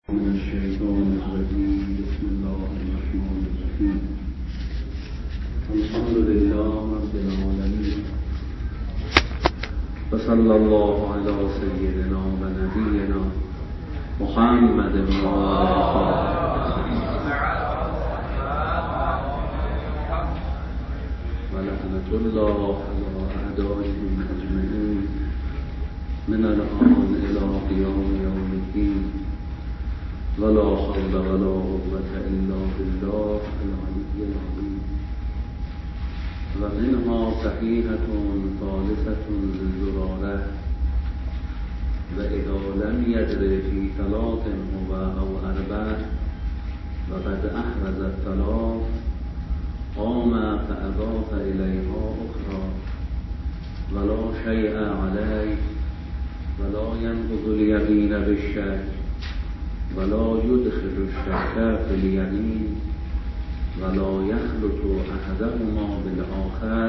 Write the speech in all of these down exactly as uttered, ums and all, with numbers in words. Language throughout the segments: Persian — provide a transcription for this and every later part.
من الشيطان الرجيم بسم الله الرحمن الرحيم الحمد لله رب العالمين وصلى الله على سيدنا ونبينا محمد ولعنة الله على أعدائهم أجمعين من الآن إلى قيام يوم الدين ولا حول ولا قوة إلا بالله العلي العظيم ومنها صحيحة ثالثة للزرارة وإذا لم يدر في ثلاث هو أو أربع وقد أحرز الثلاث قام فأضاف إليها أخرى ولا شيء عليه ولا ينقض اليمين بالشك ولا يدخل الشك في اليمين ولا يخلط أحدهما بالآخر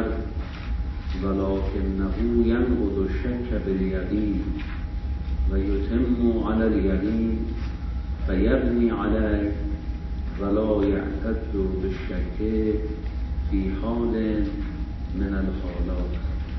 ولكنه ينقض الشك باليمين ويتم على اليمين فيبني عليه ولا يعتد بالشك في حال من الحالات.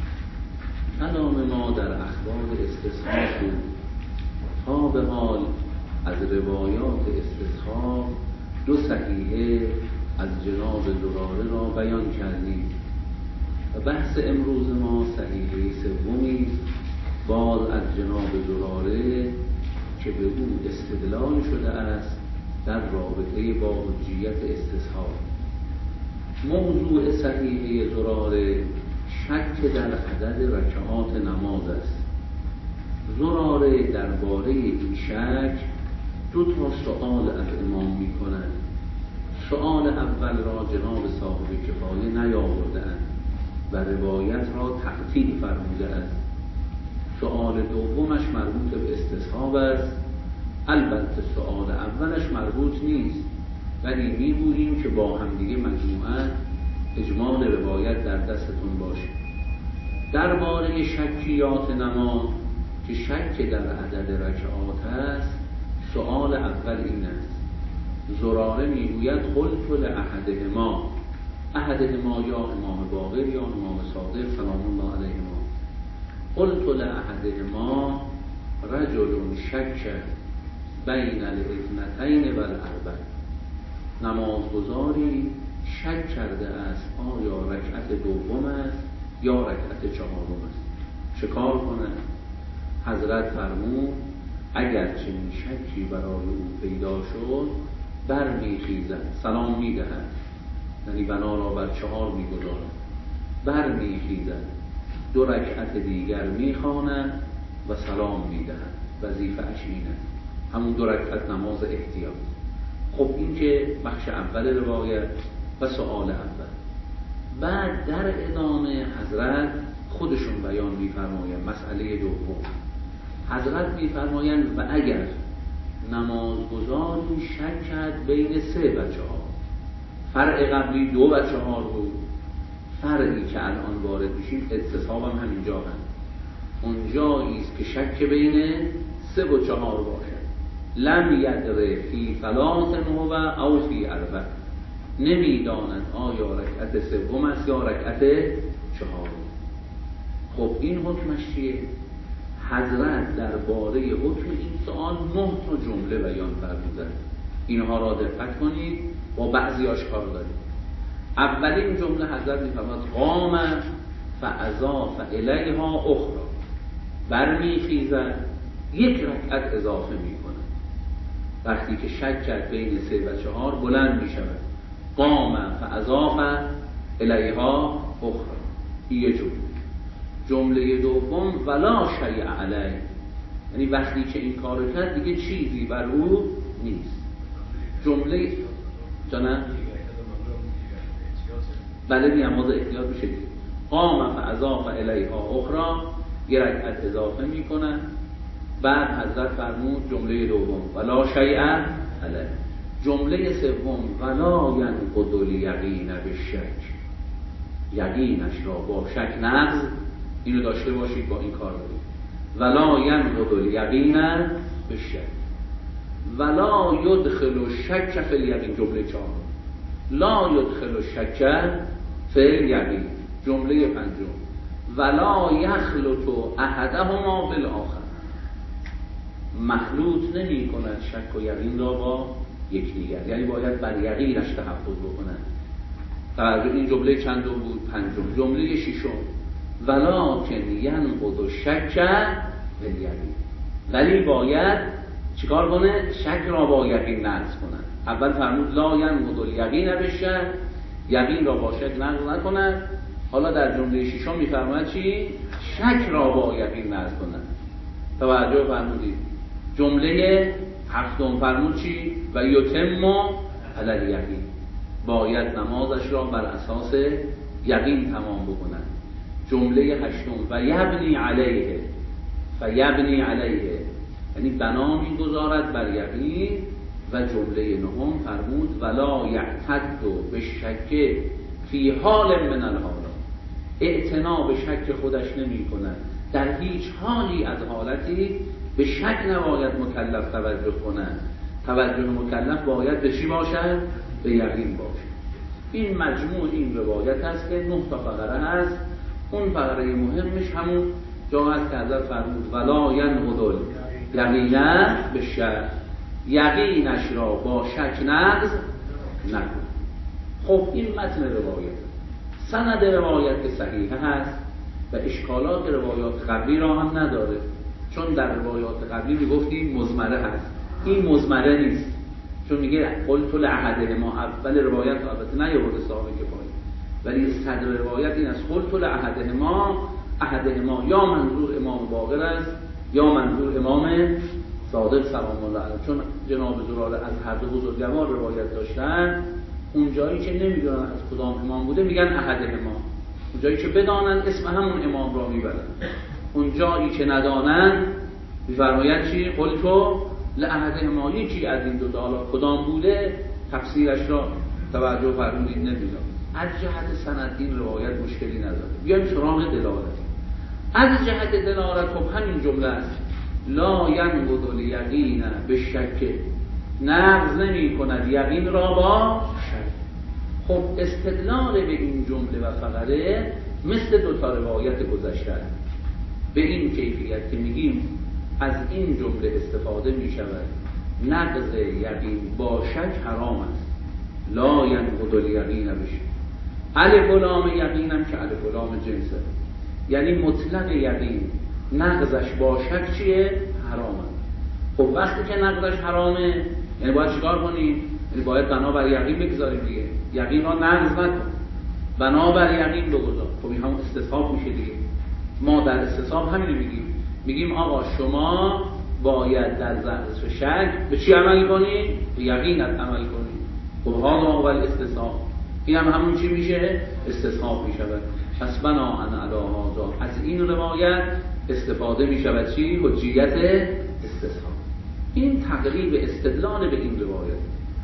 کلام ما در اخبار استصحاب بود. تا به حال از روایات استصحاب دو صحیحه از جناب زراره را بیان کردیم و بحث امروز ما صحیحه سومی باز از جناب زراره که به او استدلال شده است در رابطه با حجیت استصحاب. موضوع صحیحه زراره شک در عدد رکعات نماز است. زراره درباره این شک دو تا سؤال از امام می کنند. سؤال اول را جناب صاحب کفایه نیاورده‌اند و روایت را تعطیل فرموده است. سؤال دومش مربوط به استصحاب است. البته سؤال اولش مربوط نیست، ولی می‌گوییم که با همدیگه مجموعاً اجمال روایت در دستتون باشه. درباره شکیات نماز که شک در عدد رکعات است، سؤال اول این است. زراره میگوید قلت لأحدهما، احدهما یا امام باقر یا امام صادق سلام الله علیهما، قلت لأحدهما رجل شک بین الاثنتین و الاربع، نمازگزاری شک کرده است آیا رکعت دوم است یا رکعت چهارم است، چه کار کنه؟ حضرت فرمود اگر چنین شکی برای او پیدا شد برمیخیزد، سلام میدهد، یعنی بنا را بر چهار میگذارد، برمیخیزد، دو رکعت دیگر میخواند و سلام میدهد. وظیفه اش اینه، همون دو رکعت نماز احتیاط. خب این که بخش اول روایت و سؤال اول. بعد در ادامه حضرت خودشون بیان میفرمایند مسئله دوم. حضرت میفرمایند و اگر نمازگزاری شک کرد بین سه و چهار، فرع قبلی دو و چهار بود، فرعی که الان وارد میشیم استصحاب هم همینجا هم اونجایی است که شک بین سه و چهار باشد. لم یدر فی ثلاث هو او فی اربع، نمیداند آیا رکعت سوم است یا رکعت چهارم. خب این حکمش چیه؟ حضرت درباره حکم این سوال نه تا جمله بیان فرمودند. اینها را دقت کنید، با بعضیاش کار دارید. اولین جمله حضرت می‌فرماید قام فاضاف الیها اخرى، برمیخیزد یک رکعت اضافه میکنه. وقتی که شک کرد بین سه و چهار بلند میشود، قام فاضاف الیها اخرى. این جمله. جمله دوم ولا شیء علیه، یعنی وقتی که این کارو کرد دیگه چیزی بر او نیست. جمله جانم بله نیاماز احتیاط میشه. قام فاضاف الیها اخرى، یک رکعت اضافه میکنه. بعد حضرت فرمود جمله دوم ولا شیء علیه. جمله سوم ولا ینقض الیقین بالشک، یقینش را با شک نقض. اینو داشته باشید با این کار دارید. ولا ینقض الیقین بالشک، ولا یدخل الشک فی الیقین، جمله چهار. لا یدخل الشک فی الیقین، جمله پنجم. ولا یخلط احدهما بالآخر، مخلوط نمی کند شک و یقین را با یکدیگر، یعنی باید بر یقینش تحفظ بکنند. توجه، این جمله چندم بود؟ پنجم. جمله ششم ولکن ینقض الشک بالیقین، ولی باید چیکار کنه؟ شک را با یقین نقض کنند. اول فرمود لا ینقض الیقین بالشک، یقین را با شک نقض نکنند. حالا در جمله ششم میفرماید چی؟ شک را با یقین نقض کنند. توجه فرمودید. جمله هفتم فرمود چی؟ و یتم علی الیقین، باید نمازش را بر اساس یقین تمام بکنند. جمله هشتم و یبنی علیه، و یبنی علیه یعنی بنا میگذارد بر یقین. و جمله نهم فرمود ولا یعتد بالشک فی حال من الحالات، اعتنا به شک خودش نمی کند، در هیچ حالی از حالتی به شک نباید مکلف توجه کنند. توجه مکلف باید به چی باشد؟ به یقین باشد. این مجموع این روایت است که نه تا فقره هست. اون فقره مهمش همون جا هست که حضرت فرمود ولا ینقض الیقین بالشک، یقینش را با شک نقض نکن. خب این متن روایت، سند روایت که صحیح هست و اشکالات روایات قبلی را هم نداره، چون در روایات قبلی میگفتیم مزمره هست، این مزمره نیست، چون میگه قلت لأحدهما، اول روایت البته نیاورده صاحب کفایه، ولی صدر روایت این است قلت لأحدهما، احدهما یا منظور امام باقر است یا منظور امام صادق سلام الله علیه، چون جناب زراره از هر دو بزرگوار روایت داشتن. اون جایی که نمیدونن از کدام امام بوده میگن احدهما، اون جایی که بدانن اسم همون امام را میبرن، اون جایی که ندانن میفرماید چی؟ قلتو لأحدهما، یکی از این دو تا، حالا کدام بوده تفسیرش را توجه فرمودید نمیدونم. از جهت سند این روایت مشکلی نداره. بیایم سراغ دلالت. از جهت دلالت خب همین جمله است، لا ینقض الیقین بالشک، نقض نمی کند یقین را با شک. خب استدلال به این جمله و فقره مثل دو تا روایت گذشته به این کیفیت که میگیم از این جمله استفاده می شود نقض یقین با شک حرام است. لا ینقض الیقین بالشک، الف و لام یقینم که الف و لام جنسه، یعنی مطلق یقین نقضش با شک چیه؟ حرامه. خب وقتی که نقضش حرامه یعنی باید چیکار کنیم؟ یعنی باید بنابر یقین بگذاریم دیگه، یقین را نقض نکن، بنابر یقین بگذار. خب این هم استصحاب میشه دیگه. ما در استصحاب همین میگیم، میگیم آقا شما باید در ظرف شک به چی عمل کنی؟ به یقینت عمل کنی. خب ها اول استصحاب، این هم همون چی میشه؟ استصحاب میشود. پس بناءً علی هذا از این روایت استفاده میشود چی؟ حجیت استصحاب. این تقریب استدلال به این روایت.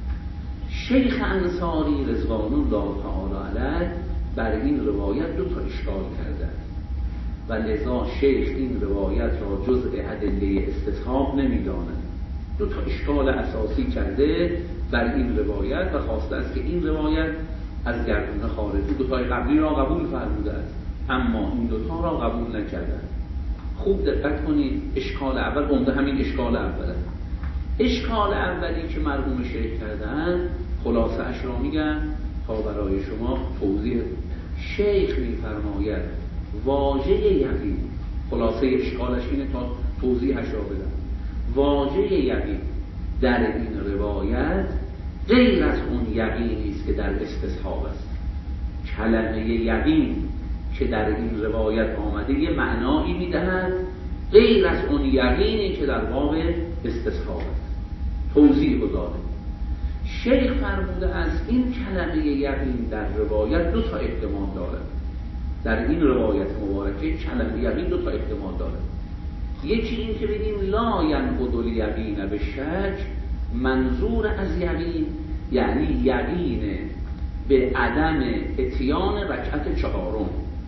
شیخ انصاری رضوان الله تعالی علیه بر این روایت دو تا اشکال کرده و لذا شیخ این روایت را جزء ادله استصحاب نمیداند. دو تا اشکال اساسی کرده بر این روایت و خواسته است که این روایت از گردون خارجی دو تای قبلی را قبول فرموده است، اما این دو تا را قبول نکرده. خوب دقت کنید، اشکال اول عمده همین اشکال اوله. اشکال اولی که مرحوم شیخ کردن خلاصه اش را میگن تا برای شما توضیح. شیخ میفرماید واژه یقین، خلاصه اشکالش اینه تا توضیحش را بدم. واژه یقین در این روایت غیر از اون یقینی است که در استصحاب است. کلمه یقین که در این روایت آمده یه معنایی میدهد غیر از اون یقینی که در باب استصحاب است. توضیح گذاره. شیخ فرموده از این کلمه یقین در روایت دو تا احتمال دارد. در این روایت مبارکه کلمه یقین دو تا احتمال دارد. یکی این که بگیم لا ینقض الیقین بالشک، منظور از یقین یعنی یقین به عدم اتیان رکعت چهارم،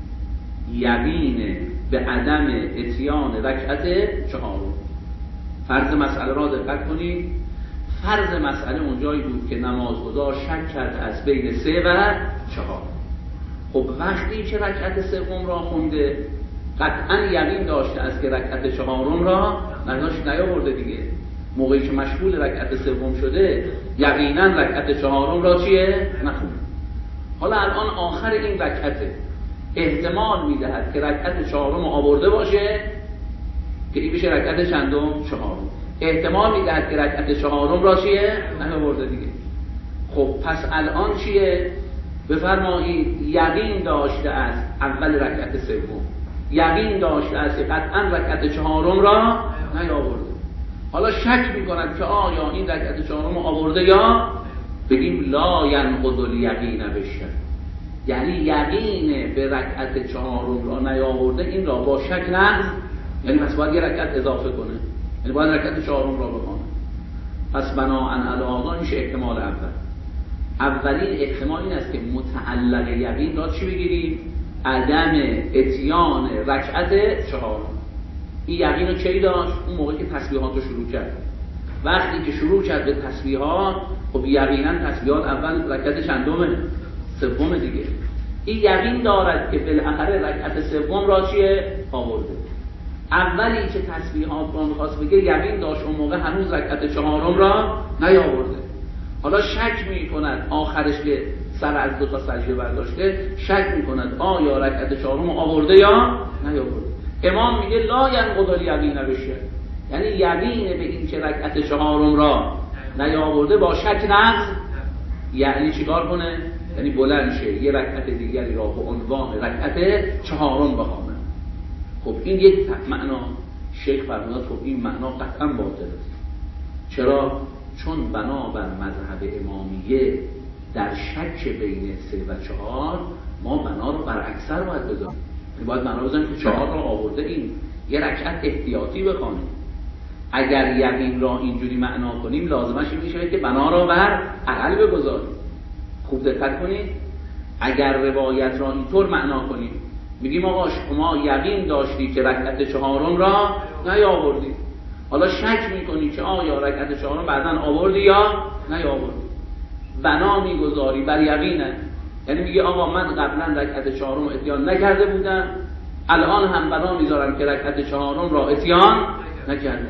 یقین به عدم اتیان رکعت چهارم. فرض مسئله را دقت کنید، فرض مسئله اونجایی بود که نمازگزار شک کرد از بین سه و چهار. خب وقتی که رکعت سوم را خونده قطعا یقین داشته است که رکعت چهارم را نداشت نیاورده دیگه. موقعی که مشغول رکعت سوم شده یقینا رکعت چهارم را چیه؟ نخونده. حالا الان آخر این رکعته احتمال میدهد که رکعت چهارم آورده باشه که این بشه رکعت چندم؟ چهارم. احتمال میدهد که رکعت چهارم را چیه؟ نیاورده دیگه. خب پس الان چیه؟ بفرمایید یقین داشته است اول رکعت سوم، یقین داشته است که قطعا رکعت چهارم را نیاورده. حالا شک میکند که آیا این رکعت چهارم آورده یا بگیم لا ینقض الیقین بالشک، یعنی یقین به رکعت چهارم را نیاورده این را با شک نقض، یعنی پس باید یه رکعت اضافه کنه، یعنی باید رکعت چهارم را بخونه. پس بناءً علی هذا میشه احتمال اول. اولین احتمال این است که متعلق یقین را چی بگیریم؟ عدم اتیان رکعت چهارم. این یقین رو کی داشت؟ اون موقعی که تسبیحات رو شروع کرد. وقتی که شروع کرد به تسبیحات، خب یقینا تسبیحات اول رکعت چندمه؟ سوم دیگه. این یقین دارد که بالاخره رکعت سوم را چیه؟ آورده. اولی که تسبیحات رو می‌خواست بگه یقین داشت اون موقع هنوز رکعت چهارم را نیاورده. حالا شک می‌کند آخرش که سر از دو تا سجده برداشته، شک می‌کند آیا رکعت چهارم آورده یا نیاورده. امام میگه لا ینقض الیقین بالشک، یعنی یقین به این که رکعت چهارم را نیاورده با شک نقض، یعنی چیکار کنه؟ یعنی بلند شه یه رکعت دیگری را به عنوان رکعت چهارم بخونه. خب این یک معنا شیخ فرمود خب این معنا قطعا باطل است. چرا؟ چون بنابر مذهب امامیه در شک بین سه و چهار ما بنا رو بر اکثر باید بذاریم، باید بنا بذاریم که چهار را آورده این یه رکعت احتیاطی بخونیم. اگر یقین را اینجوری معنا کنیم لازمش این میشه که بنا را بر اقل بگذاریم. خوب دقت کنید، اگر روایت را اینطور معنا کنیم میگیم آقا شما یقین داشتی که رکعت چهارم را نیاوردی، حالا شک میکنی که آیا رکعت چهارم بعداً آوردی یا نیاوردی، بنا میگذاری بر یقینه. یعنی میگه آقا من قبلا رکعت چهارم اتیان نکرده بودم، الان هم بنا میذارم که رکعت چهارم را اتیان نکردم.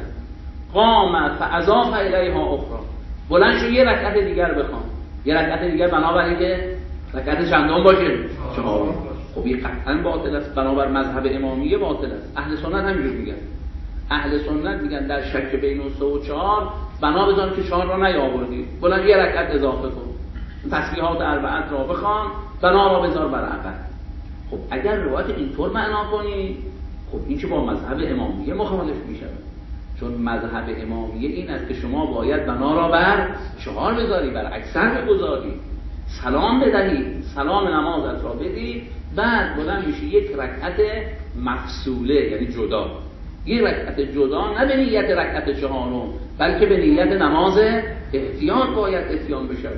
قام فاضاف الیها اخرى، بلند شو یه رکعت دیگر بخوان، یه رکعت دیگر بنابراین که رکعت چندم باشه؟ چهارم. خب این قطعا باطل است، بنابر مذهب امامیه باطل است. اهل سنت همینجور میگن. اهل سنت میگن در شک بین سه و چهار بنا بذار که چهار را نیاوردی، بلند یه رکعت اضافه کن، تسبیحات اربعت را بخوان، بنا را بذار بر عقل. خب اگر روایت اینطور معنا کنی خب این که با مذهب امامیه مخالف میشه، چون مذهب امامیه این است که شما باید بنا را بر چهار بذاری، بر اکثر بگذاری، سلام بدهی، سلام نمازت را بدی، بعد بلند میشه یک رکعت مفصوله یعنی جدا، یک رکعت جدا، نه به نیت رکعت چهارم بلکه به نیت نماز احتیاط باید اتیان بشه.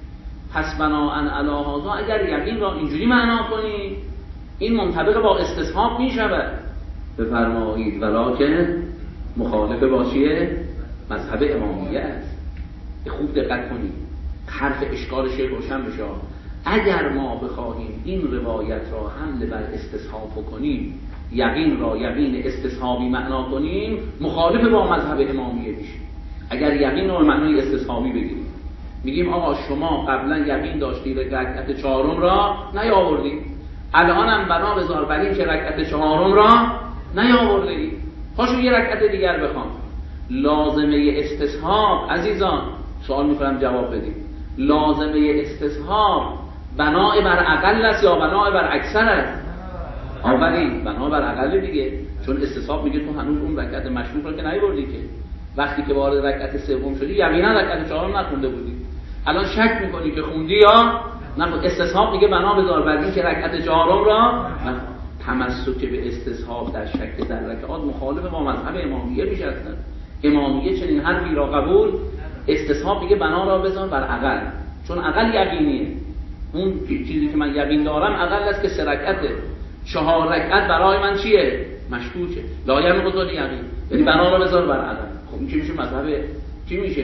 پس بناءً علی هذا اگر یقین را اینجوری معنا کنی این منطبق با استصحاب میشود. بفرمایید ولکن مخالف با چیه؟ مذهب امامیه است. خوب دقت کنید، حرف اشکال شیخ روشن بشه. اگر ما بخواهیم این روایت را حمل بر استصحاب کنیم، یقین را یقین استصحابی معنا کنیم، مخالف با مذهب امامیه میشه. اگر یقین را معنای استصحابی بگیریم، میگیم آقا شما قبلا یقین داشتی رکعت چهارم را نیاوردی، الان هم بنا بذار بر این که رکعت چهارم را نیاوردی، پاشو یه رکعت دیگر بخوان. لازمه استصحاب عزیزان، سوال میکنم جواب بدید، لازمه استصحاب بنای بر اقل است یا بنای بر اکثر است؟ آفرین، بنا بر اقل دیگه، چون استصحاب میگه تو هنوز اون رکعت مشروط رو که نیاوردی که، وقتی که وارد رکعت سوم شدی یقینا رکعت چهارم نخونده بودی، الان شک میکنی که خوندی یا نه. استصحاب میگه بنا بذار بر این که رکعت چهارم را نه. تمسک به استصحاب در شک در رکعات مخالف با مذهب امامیه میشه. اصلا امامیه چنین حرفی را قبول، استصحاب میگه بنا را بذار بر اقل، چون اقل یقینیه. اون چیزی که من یقین دارم اقل است که سه رکعته، چهار رکعت برای من چیه؟ مشکوکه. لا ینقض الیقین، یعنی بنا را بذار بر اقل. خب این چی میشه؟ مذهب چی میشه؟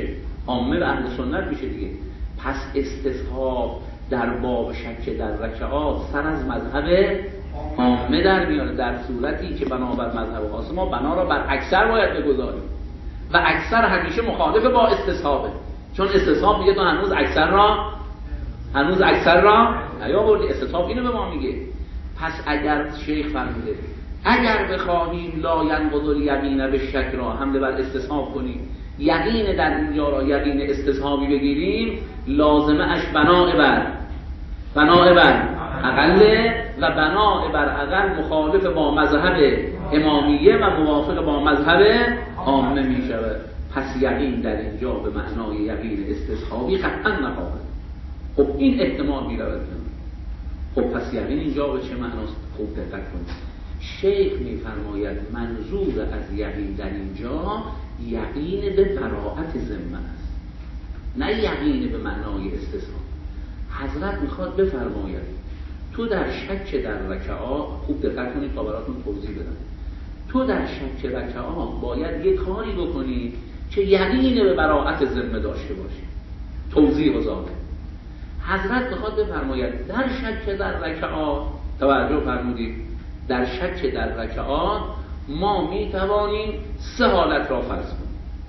عامه به اهل سنت میشه دیگه. پس استصحاب در باب شک در رکعات سر از مذهب عامه در میاره، در صورتی که بنابر مذهب خاص ما بنا را بر اکثر باید بگذاریم و اکثر همیشه مخالف با استصحابه، چون استصحاب میگه تو هنوز اکثر را هنوز اکثر را نیاوردی. استصحاب اینو به ما میگه. پس اگر شیخ فرموده اگر بخواهیم لا ینقض الیقین بالشک را حمله بر استصحاب کنیم، یقین در اینجا را یقین استصحابی بگیریم، لازمه اش بناء بر بناء بر اقل و بناء بر اقل مخالف با مذهب امامیه و موافق با مذهب عامه می شود. پس یقین در اینجا به معنای یقین استصحابی قطعا نخواهد. خب این احتمال می رود. خب پس یقین اینجا به چه معناست؟ خوب دقت کنید. شیخ می فرماید منظور از یقین در اینجا یقین به براءت ذمه است، نه یقین به معنای استصحاب. حضرت میخواد بفرماید تو در شک در رکعات، خوب دقت کنید تا براتون توضیح بدم، تو در شک رکعات باید یه کاری بکنی که یقین به براءت ذمه داشته باشی. توضیح وزاره حضرت میخواد بفرماید در شک در رکعات، توجه فرمودید، در شک در رکعات ما میتوانیم سه حالت را فرض کنیم.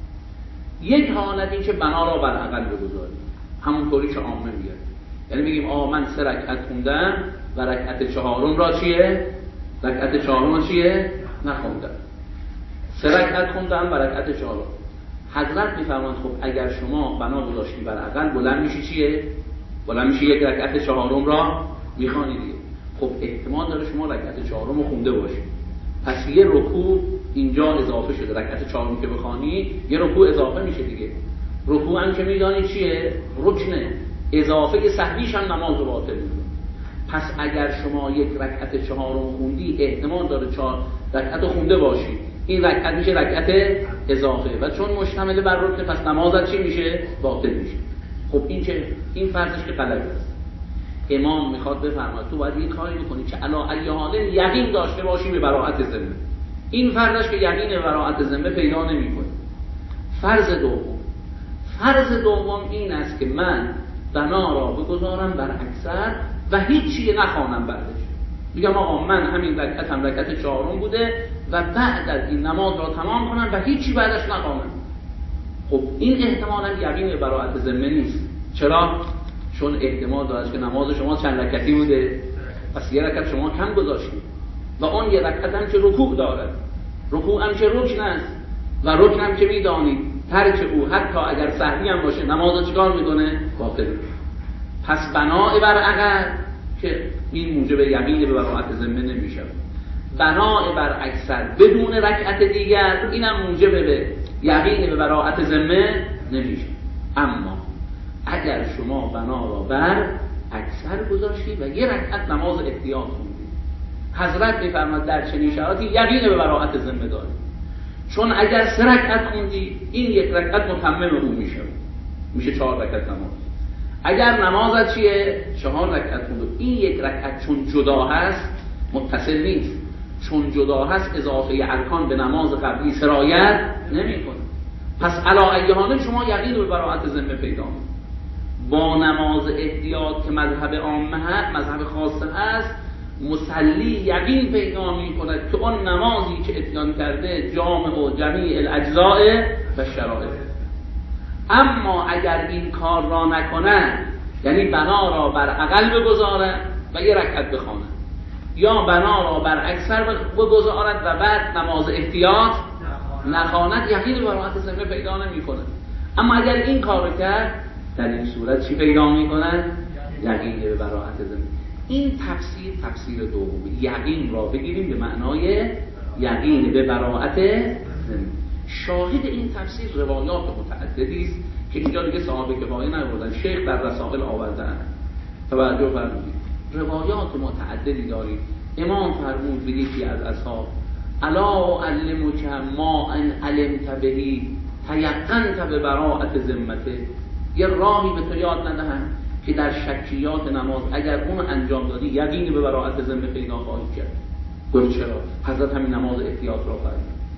یک حالت این که بنا را بر اقل بگذاریم، همونطوری که عامه میگه، یعنی میگیم آقا من سه رکعت خوندم و رکعت چهارم را چیه؟ رکعت چهارم را چیه؟ نخوندم. سه رکعت خوندم و رکعت چهارم. حضرت میفرماند خب اگر شما بنا گذاشتی بر اقل، بلند میشی چیه؟ بلند میشی یک رکعت چهارم را میخوانی دیگه. خب احتمال داره شما رکعت چهارم رو خونده باشی، پس یه رکوع اینجا اضافه شده. رکعت چهارم که بخوانی یه رکوع اضافه میشه دیگه. رکوع هم که میدانی چیه؟ رکنه. اضافه سهویش هم نماز رو باطل میکنه. پس اگر شما یک رکعت چهارم خوندی، احتمال داره چهار رکعت خونده باشی، این رکعت میشه رکعت اضافه و چون مشتمل بر رکن پس نمازت چی میشه؟ باطل میشه. خب این چه؟ این فرضش که غلط است. امام میخواد بفرماید تو باید این کاری بکنی که علا ای حال یقین داشته باشی به براءت ذمه. این فرضش که یقین به براءت ذمه پیدا نمیکنه. فرض دوم فرض دوم این است که من بنا را بگذارم بر اکثر و هیچی نخوانم بعدش. میگم آقا من همین رکعتم رکعت چهارم بوده و بعد از این نماز را تمام کنم و هیچی بعدش نخوانم. خب این احتمالاً یقین به براءت ذمه نیست. چرا؟ چون احتمال داره که نماز شما چند رکعتی بوده، پس یه رکعت شما کم گذاشتید و اون یه رکعت هم که رکوع داره، رکوع هم که رکن است و رکن هم که میدانید ترک او حتی اگر سهوی هم باشه نماز چیکار میکنه؟ باطل. پس بناء بر عقل که این موجب یقین به براءت ذمه نمیشه، بناء بر اکثر بدون رکعت دیگر اینم موجب به یقین به براءت ذمه نمیشه. اما اگر شما بنا را بر اکثر گذاشتی و یه رکعت نماز احتیاط خوندی، حضرت میفرماد در چنین شرایطی یقین به براءت ذمه داری، چون اگر سه رکعت خوندی این یک رکعت متمم اون میشه، میشه چهار رکعت نماز. اگر نمازت چیه؟ چهار رکعت خوندی، این یک رکعت چون جدا هست متصل نیست، چون جدا هست اضافه ارکان به نماز قبلی سرایت نمیکنه. پس علی ای حال شما یقین به براءت ذمه پیدا میکنید. با نماز احتیاط که مذهب عامه هست، مذهب خاصه است، مصلی یقین پیدا می کند که اون نمازی که اتیان کرده جامع و جمیع الاجزاء و شرایط. اما اگر این کار را نکنه، یعنی بنا را بر اقل بگذاره و یه رکعت بخونه، یا بنا را بر اکثر بگذارد و بعد نماز احتیاط نخواند، یقین به براءت ذمه پیدا نمی کند. اما اگر این کار رو کرد، در این صورت چی پیدا میکنن؟ یقین به براءت ذمه. این تفسیر تفسیر دومی، یقین را بگیریم به معنای یقین به براءت ذمه. شاهد این تفسیر روایات متعددی است که اینجا دیگه صحابه کفایه نبردن، شیخ در رسائل آوردن. توجه فرمودید، روایات متعددی داریم. امام فرمود به یکی از اصحاب الا اعلمک ما ان علمت بهی تیقنت به براءت ذمته، یه راهی به تو یاد ندهن که در شکیات نماز اگر اون انجام دادی یقین به براءت ذمه پیدا خواهی کرد. گفت چرا؟ حضرت همین نماز احتیاط را فرمود.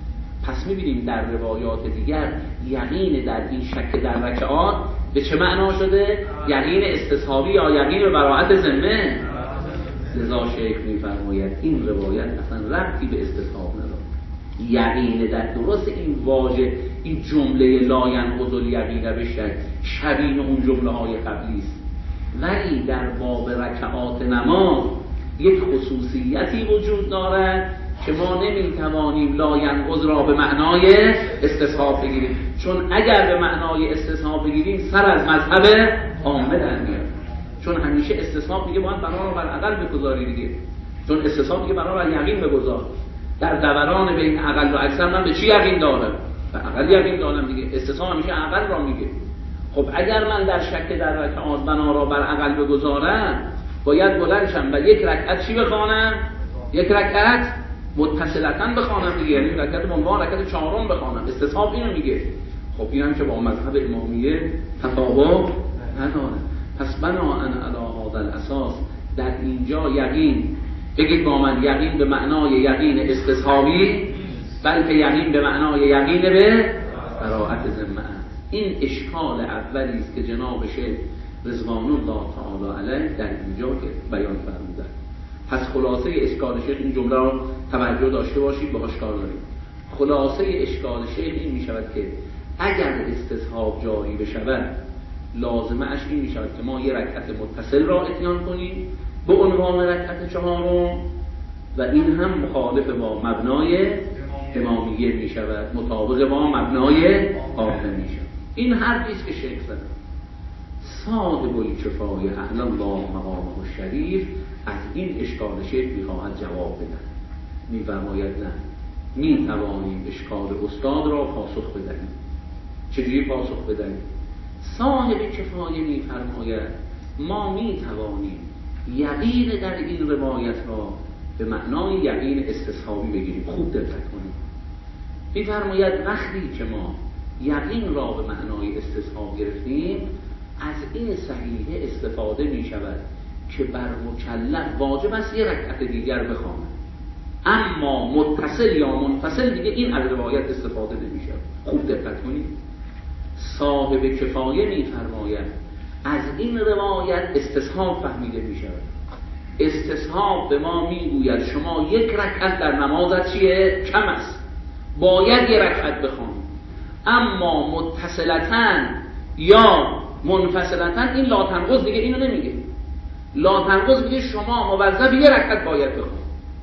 پس میبینیم در روایات دیگر یقین در این شک در رکعات به چه معنا شده؟ یقین استصحابی یا یقین به براءت ذمه؟ لذا شیخ میفرماید این روایت اصلا ربطی به استصحاب نداره. یقین در درست این واژه، این جمله لا ینقض الیقین بالشک شبیه اون جمله های قبلی است، ولی در باب رکعات نماز یک خصوصیتی وجود دارد که ما نمیتوانیم لا ینقض را به معنای استصحاب بگیریم، چون اگر به معنای استصحاب بگیریم سر از مذهب عامه در میاد، چون همیشه استصحاب میگه باید بنا را بر عقل بگذاری دیگه، چون استصحاب میگه بنا را بر یقین بگذار. در دوران بین عقل و اکثر من به چی یقین دارم؟ به عقل یقین دارم دیگه. استصحاب همیشه عقل را میگه. خب اگر من در شک در رکعات بنا را بر عقل بگذارم باید بلند شم و یک رکعت چی بخوانم؟ یک رکعت متصلتاً بخوانم دیگه، یعنی رکعت عنوان رکعت چهارم بخوانم. استصحاب اینو میگه. خب اینم که با مذهب امامیه تفاوت نداره. پس بناءً علی هذا الاساس در اینجا یقین، بگید با من، یقین به معنای یقین استصحابی، بلکه یقین به معنای یقین به براءت ذمه. این اشکال اولی است که جناب شیخ رضوان الله تعالی علیه در اینجا که بیان فرمودند. پس خلاصه اشکال شیخ، این جمله را توجه داشته باشید، باهاش کار داریم. خلاصه اشکال شیخ این می شود که اگر استصحاب جاری بشود لازمه اش این می شود که ما یه رکعت متصل را اتیان کنیم به عنوان رکعت چهارم و این هم مخالف با مبنای امامیه می شود، مطابق با مبنای عامه می شود. این حرفی است که شیخ زد. صاحب الکفایه اهل الله مقامه الشریف از این اشکال شیخ می‌خواهد جواب بدهد. می‌فرماید نه، می‌توانیم اشکال استاد را پاسخ بدهیم. چجوری پاسخ بدهیم؟ صاحب کفایه می‌فرماید ما می‌توانیم یقین در این روایت را به معنای یقین استصحابی بگیریم. خوب دقت کنید. می‌فرماید وقتی که ما یقین را به معنای استصحاب گرفتیم، از این صحیحه استفاده می‌شود که بر مکلف واجب است یه رکعت دیگر بخواند، اما متصل یا منفصل دیگه این از روایت استفاده نمیشه. خوب دقت کنید. صاحب کفایه میفرماید از این روایت استصحاب فهمیده میشه. استصحاب به ما میگوید شما یک رکعت در نمازت چیه؟ کم است، باید یه رکعت بخوانی، اما متصلتاً یا منفصلتاً این لا تنقض دیگه اینو نمیگه. لا تنقض میگه شما موظف یه رکعت باید بخونید،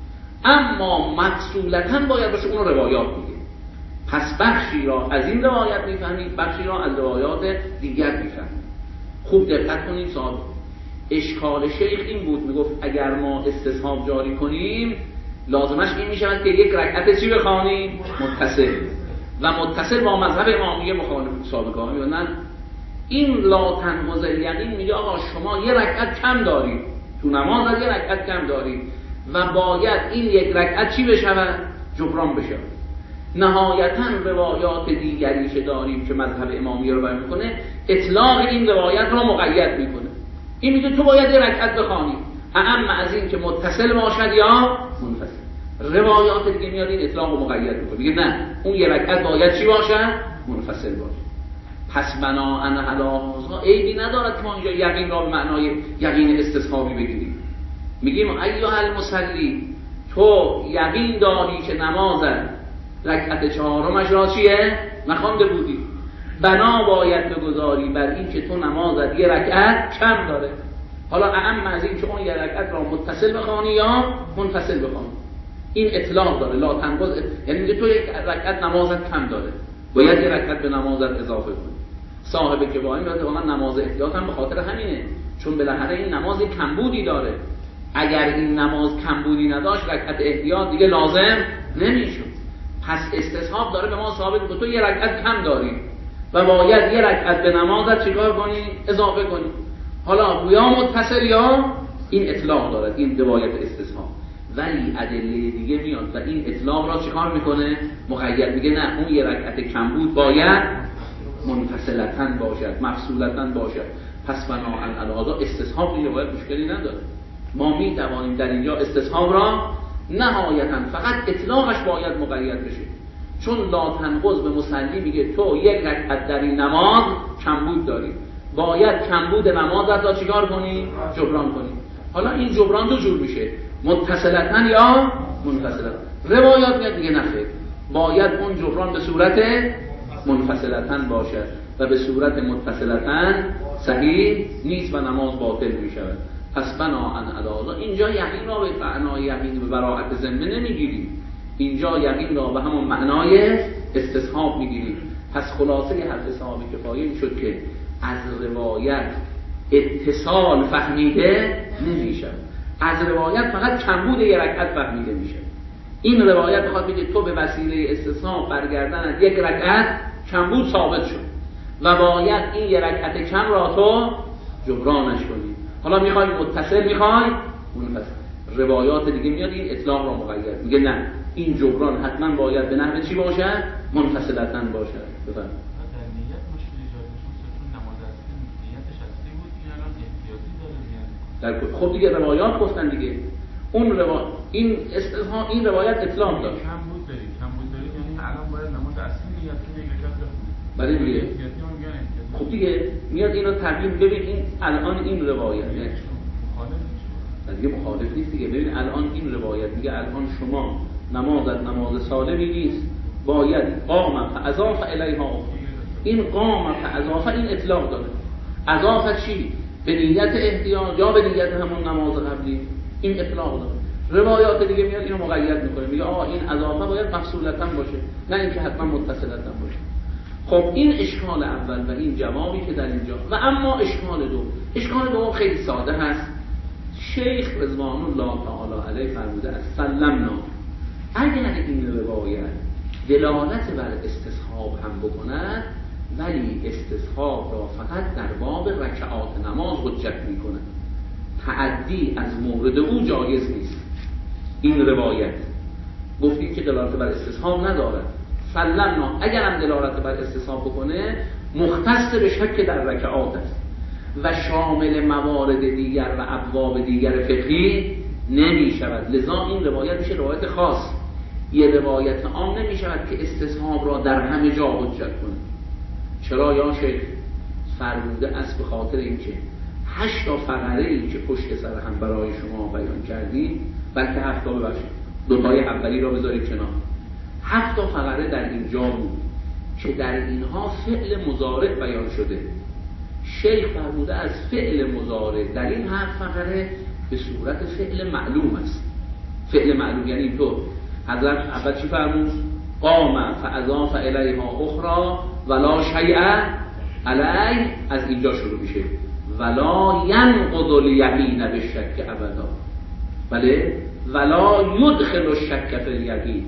اما مفصولتاً باید باشه. اون روایات میگه. پس بخشی را از این روایت میفهمید، بخشی را از روایات دیگر میفهمید. خوب دقت کنید. صاحب اشکال شیخ این بود، میگفت اگر ما استصحاب جاری کنیم لازمش این میشود که یک رکعت چی بخوانیم؟ متصل، و متصل با مذهب امامیه مخالف سابقه میبینن. این لا تنقض الیقین میگه آقا شما یه رکعت کم دارید تو نماز، از یه رکعت کم دارید و باید این یک رکعت چی بشود؟ جبران بشه. نهایتاً روایات دیگری که داریم که مذهب امامیه رو بیان میکنه اطلاق این روایت را مقید میکنه. این میگه تو باید یه رکعت بخوانی، اما از این که متصل باشد یا منفصل. روایات دیگه میاد این اطلاق رو مقید میکنه، میگه نه اون یه رکعت باید چی باشه؟ منفصل باشه. پس بناءً علی هذا عیبی ندارد که ما اینجا یقین را به معنای یقین استصحابی بگیریم. میگیم ایها المصلی، تو یقین داری که نمازت رکعت چهارمش را چیه؟ نخوانده بودی، بنا باید بگذاری بر این که تو نمازت یه رکعت کم داره. حالا اعم از این که اون یه رکعت را متصل بخوانی یا منفصل بخوانی. این اطلاق داره لا تنقض، یعنی میگه تو یک رکعت نمازت کم داره، باید یه رکعت به نمازت اضافه کنی. صاحب کفایه میگه واقعا نماز احتیاط هم به خاطر همینه، چون بالاخره این نماز کمبودی داره. اگر این نماز کمبودی نداشت رکعت احتیاط دیگه لازم نمیشد. پس استصحاب داره به ما ثابت که تو یه رکعت کم داری و باید یه رکعت به نمازت چیکار کنی؟ اضافه کنی. حالا یا متصل یا این اطلاق داره، این روایت استصحاب. ولی ادله دیگه میاد و این اطلاق را چیکار میکنه؟ مقید میگه نه اون یه رکعت کمبود باید منفصلتاً باشد، مفصولتاً باشد. پس بناء علی هذا استصحاب این روایت مشکلی نداره. ما می توانیم در اینجا استصحاب را نهایتاً فقط اطلاقش باید مقید بشه، چون لا تنقض به مصلی میگه تو یک رکعت در این نماز کمبود داری، باید کمبود نمازت را چیکار کنی؟ جبران کنی. حالا این جبران دو جور میشه، متصلتاً یا منفصلتاً. روایات میاد میگه نخیر، باید اون جبران به صورت منفصلتاً باشد و به صورت متصلتاً صحیح نیست و نماز باطل میشود. پس بناهن علی اینجا یقین را به معنای یقین به براءت ذمه نمیگیریم، اینجا یقین را به همون معنای استصحاب میگیریم. پس خلاصه حرف صحابه کفایه این شد که از روایت اتصال فهمیده نمیشه، از روایت فقط کمبود یک رکعت فهمیده میشه. این روایت بخواد بگه تو به وسیله استصحاب برگردن از یک رکعت کمبود ثابت شد و باید این یک رکعت کم را تو جبرانش کنی. حالا میخوای متصل، میخوای منفصل. روایات دیگه میاد این اطلاق را مقید میگه نه، این جبران حتما باید به نحو چی باشد؟ منفصلتاً باشد. بفرمایید. در خب دیگه روایات گفتن دیگه، اون روایت این استثناء این روایت اطلاق داشت. کم بود دارید کم بود دارید یعنی الان باید نماز اصلی نیت کنه یک رکعت بخونید. بله دیگه. خب دیگه میاد اینو تبیین. ببین این الان این روایت نه مخالف دیگه، مخالف نیست دیگه. ببین الان این روایت میگه الان شما نمازت نماز سالمی نیست، باید قام فاضاف الیها اخرى. این قام فاضاف این اطلاق داره. اضافه چی؟ به نیت احتیاج یا به نیت همون نماز قبلی، این اطلاق داره. روایات دیگه میاد اینو مقید میکنه، میگه آه این اضافه باید مفصولتاً باشه، نه اینکه حتما متصلتاً باشه. خب این اشکال اول و این جوابی که در اینجا. و اما اشکال دو، اشکال دو خیلی ساده هست. شیخ رضوان الله تعالی علیه فرموده است سلمنا، اگر این روایت دلالت بر استصحاب هم بکند ولی استصحاب را فقط در باب رکعات نماز حجت میکنه، تعدی از مورد او جایز نیست. این روایت گفتیم که دلالت بر استصحاب ندارد. سلمنا اگر هم دلالت بر استصحاب بکنه مختص به شک در رکعات است و شامل موارد دیگر و ابواب دیگر فقهی نمی شود. لذا این روایت میشه روایت خاص، یه روایت عام نمی شود که استصحاب را در همه جا حجت کنه. چرا یا شیخ فرموده است به خاطر اینکه هشت تا فقره ای که پشت سر هم برای شما بیان کردیم، بلکه هفت تا ببخشید دو تای اولی را بذارید کنار، هفت تا فقره در اینجا بود که در اینها فعل مضارع بیان شده. شیخ فرموده از فعل مضارع در این هفت فقره به صورت فعل معلوم است. فعل معلوم یعنی اینطور، حضرت اول چی فرمود؟ قام فاضاف الیها اخرى ولا شیء علی، از اینجا شروع میشه ولا ینقض الیقین بالشک ابدا، بله، ولا یدخل الشک فی الیقین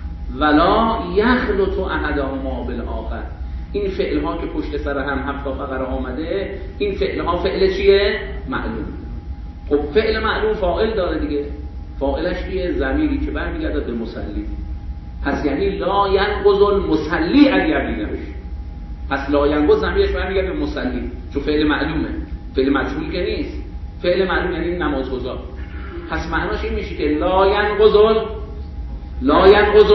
ولا یخلط احدهما بالاخر. این فعل ها که پشت سر هم هفت تا فقره آمده، این فعل ها فعل چیه؟ معلوم. خب فعل معلوم فاعل داره دیگه، فاعلش کیه؟ ضمیری که برمیگرده به مصلی. پس یعنی لا ینقض المصلی الیقین بشه. پس لا ینقض ضمیرش برمیگرده به مصلی، چون فعل معلومه، فعل مجهول که نیست. فعل معلوم یعنی نمازگزار. پس معناش این میشه که لا ینقض لا ینقض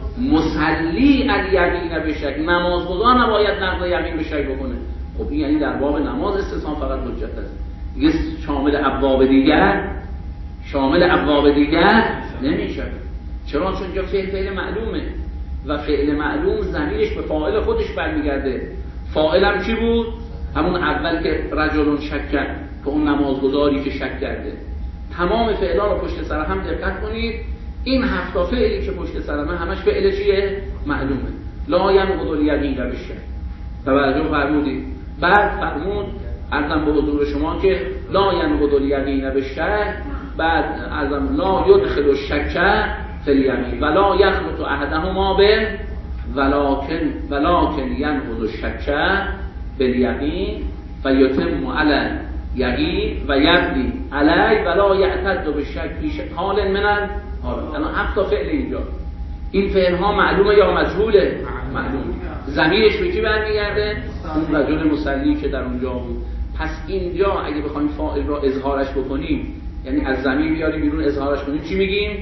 مصلی الیقین بشک، نمازگزار نباید نقض یقین به شک بکنه. خب این یعنی در باب نماز استثناء فقط حجت است، دیگه شامل ابواب دیگر شامل ابواب دیگر نمیشه. چرا؟ چون اینجا فعل فعل معلومه و فعل معلوم ضمیرش به فاعل خودش برمیگرده. فاعلم چی بود؟ همون اول که رجل شک کرد، که اون نمازگزاری که شک کرده. تمام فعلا رو پشت سر هم دقت کنید، این هفت تا فعلی که پشت سر من همش فعل چیه؟ معلومه. لا ینقض الیقین بشه. توجه فرمودید؟ بعد فرمود عرضم به حضور شما که لا ینقض الیقین بشه، بعد عرضم لا یدخل الشک فی الیقین ولا یخلط احدهما به ولکن ولکن ینقض الشک بالیقین فیتم علی یقین و یبنی علی ولا یعتد بالشک فی حال من حالا. الان هفت تا فعل اینجا، این فعل ها معلومه یا مجهوله؟ معلوم. ضمیرش به کی برمیگرده؟ اون رجل مصلی که در اونجا بود. پس اینجا اگه بخوایم فاعل را اظهارش بکنیم، یعنی از ضمیر بیاریم بیرون اظهارش کنیم، چی میگیم؟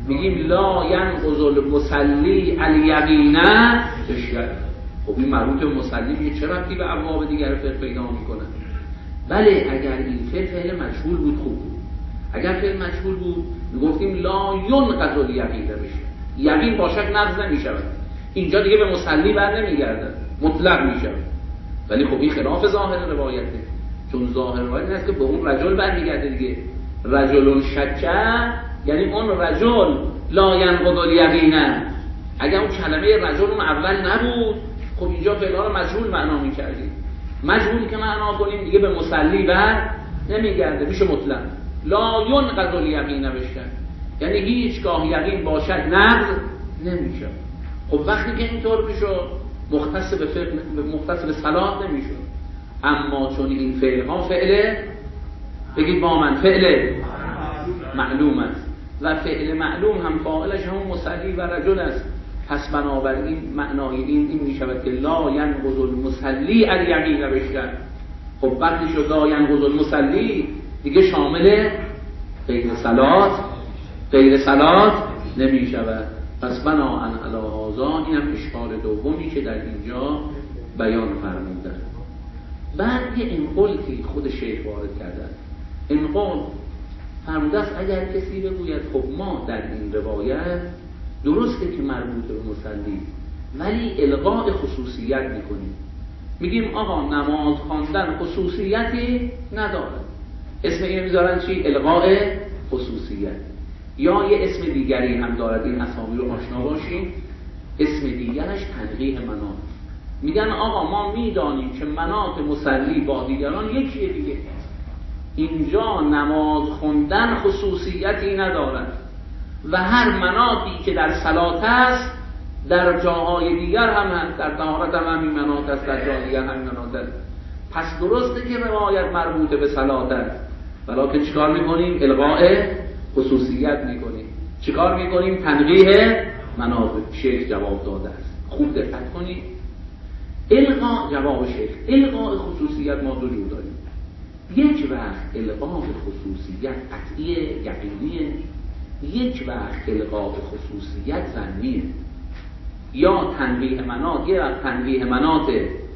میگیم لا ینقض المصلی الیقین بالشک. خب این مربوط به مصلی میگه چه ربطی به ابواب دیگر فقه پیدا میکنه؟ بله اگر این فعل فعل مجهول بود خوب بود. اگر فعل مجهول بود میگفتیم لا ینقض الیقین بشه، یقین با شک نقض نمیشود. اینجا دیگه به مصلی بر نمیگرده، مطلق میشود. ولی خب این خلاف ظاهر روایته، چون ظاهر روایت هست که به اون رجل برمیگرده دیگه. رجل شکه یعنی اون رجل لا ینقض الیقین. اگر اون کلمه رجل اون اول نبود خب اینجا فعلا رو مجهول معنا میکردیم. مجهولی که معنا کنیم دیگه به مصلی بر نمیگرده، میشه مطلق. لا ینقض الیقین بشه یعنی هیچگاه یقین با شک نقض نمیشه. خب وقتی که اینطور میشد مختص به فقه مختص به صلات نمیشد. اما چون این فعل ها فعل بگید با من فعل معلوم است و فعل معلوم هم فاعلش همون مصلی و رجل است، پس بنابراین معنای این این میشود که لا ینقض المصلی الیقین بشه. خب وقتی شد لا ینقض المصلی دیگه شامل غیر صلات غیر صلات نمیشود. پس بناءً علی هذا این هم اشکال دومی که در اینجا بیان فرموده. بعد یه انقل که خود شیخ وارد کردن، انقل فرموده است اگر کسی بگوید خب ما در این روایت درسته که مربوط به مصلی ولی الغاء خصوصیت میکنیم، میگیم آقا نماز خواندن خصوصیتی نداره، اسم اینو میذارن چی؟ الغاء خصوصیت. یا یه اسم دیگری هم دارد، این اسامی رو آشنا باشیم، اسم دیگرش تنقیح مناط. میگن آقا ما میدانیم که مناط مصلی با دیگران یکیه دیگه، اینجا نماز خوندن خصوصیتی ندارد و هر مناطی که در صلات است در جاهای دیگر هم هست، در طهارت هم همین مناط است، در جاهای دیگر همین مناط است. پس درسته که روایت مربوط به صلات است ولیکن چیکار میکنیم؟ الغاء خصوصیت میکنیم. چیکار میکنیم؟ تنقیح مناط. شیخ جواب داده است، خوب دقت کنید. الغاء جواب شیخ، الغاء خصوصیت ما دو جور داریم. یک وقت الغاء خصوصیت قطعی یقینیه، یک وقت الغاء خصوصیت ظنیه. یا تنقیح مناط، یک وقت تنقیح مناط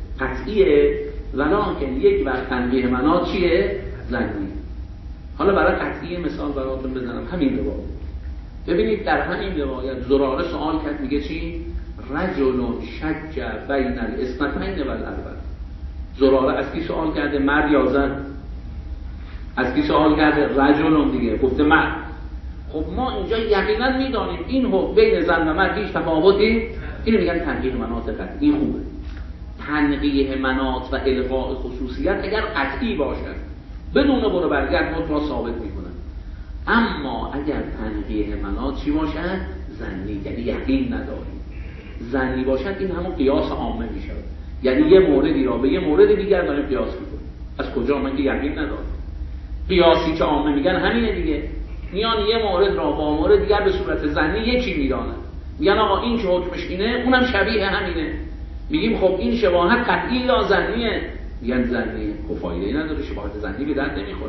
قطعیه ولکن یک وقت تنقیح مناط چیه؟ ظنیه. حالا برای قطعی مثال براتون بزنم. همین روایت ببینید، در همین روایت زراره سوال کرد، میگه چی؟ رجل شج بین الاثنتین و الاربع. زراره از کی سوال کرده؟ مرد یا زن؟ از کی سوال کرده؟ رجل دیگه، گفته مرد. خب ما اینجا یقینا میدانیم این حکم بین زن و مرد هیچ تفاوتی، اینو میگن تنقیح مناط قطعی. خوبه تنقیح مناط و الغاء خصوصیت اگر قطعی باشد بدون برو برگرد حکم را ثابت میکنن. اما اگر تنقیح مناط چی باشد؟ ظنی، یعنی یقین نداریم. ظنی باشد این همون قیاس عامه میشه، یعنی یه موردی را به یه مورد دیگر داریم قیاس میکنیم. از کجا؟ من که یقین ندارم. قیاسی که عامه میگن همینه دیگه، میان یه مورد را با مورد دیگر به صورت ظنی یکی میدانن، میگن آقا این که حکمش اینه اونم شبیه همینه. میگیم خب این شباهت قطعی یا ظنیه؟ میگن ظنیه. خب فایده‌ای نداره، شباهت ظنی به درد نمیخوره.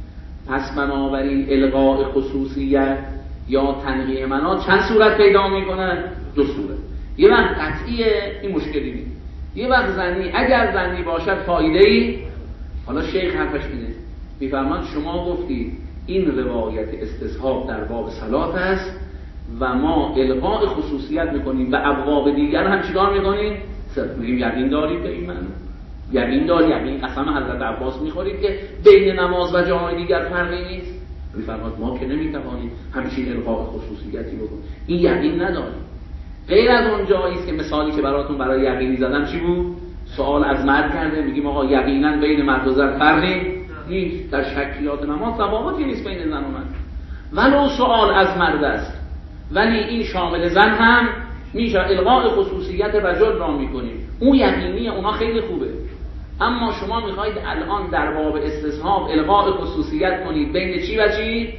پس بنابراین الغاء خصوصیت یا تنقیح مناط چند صورت پیدا میکنن؟ دو صورت. یه وقت قطعیه، این مشکلی نیست. یه وقت ظنی، اگر ظنی باشد فایده‌ای. حالا شیخ حرفش اینه، میفرماد شما گفتید این روایت استصحاب در باب صلات است و ما الغاء خصوصیت میکنیم و ابواب دیگر هم چیکار میکنیم؟ میگیم یقین دارید به این معنی، یقین دارید، یقین قسم حضرت عباس میخورید که بین نماز و جاهای دیگر فرقی نیست. میفرماد ما که نمیتوانیم همچین الغاء خصوصیتی بکنیم، این یقین نداریم. غیر از اون جایی است که مثالی که براتون برای یقینی زدم چی بود؟ سوال از مرد کرده، میگیم آقا یقینا بین مرد و زن فرقی نیست، در شکلیات نماز تفاوتی نیست بین زن و مرد. ولو سوال از مرد است ولی این شامل زن هم میشه، الغاء خصوصیت رجل را میکنیم، اون یقینیه، اونا خیلی خوبه. اما شما میخواید الان در باب استصحاب الغاء خصوصیت کنید بین چی و چی؟